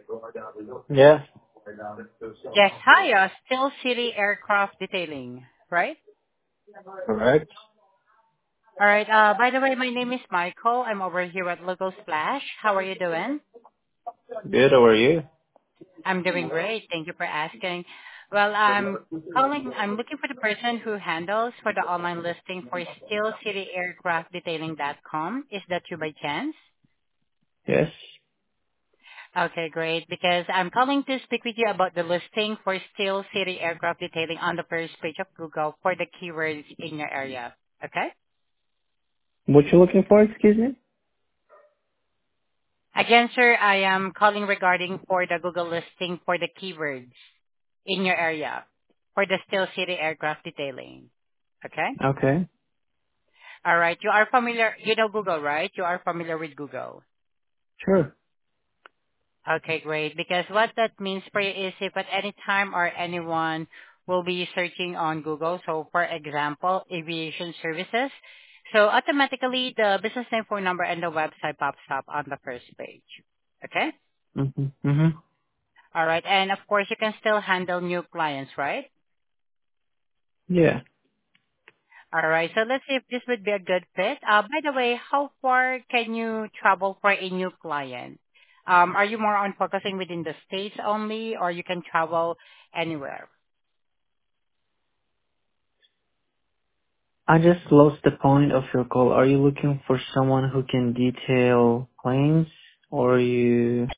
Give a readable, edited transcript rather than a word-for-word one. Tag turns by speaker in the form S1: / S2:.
S1: Yeah,
S2: Yes, hi, Still City Aircraft Detailing, right?
S1: correct.
S2: All right, by the way, my name is Michael. I'm over here at Logo Splash. How are you doing?
S1: Good, how are you?
S2: I'm doing great. Thank you for asking. Well, I'm looking for the person who handles for the online listing for StillCityAircraftDetailing.com. Is that you by chance?
S1: Yes.
S2: Okay, great. Because I'm calling to speak with you about the listing for Steel City Aircraft Detailing on the first page of Google for the keywords in your area. Okay?
S1: What you looking for, excuse me?
S2: Again, sir, I am calling regarding for the Google listing for the keywords in your area for the Steel City Aircraft Detailing. Okay?
S1: Okay.
S2: All right. You are familiar, you know Google, right? You are familiar with Google.
S1: Sure.
S2: Okay, great. Because what that means for you is if at any time or anyone will be searching on Google, so for example, aviation services, so automatically the business name, phone number, and the website pops up on the first page. Okay?
S1: Mm-hmm. Mm-hmm.
S2: All right. And of course, you can still handle new clients, right?
S1: Yeah.
S2: All right. So let's see if this would be a good fit. By the way, how far can you travel for a new client? Are you more on focusing within the States only, or you can travel anywhere?
S1: I just lost the point of your call. Are you looking for someone who can detail planes, or are you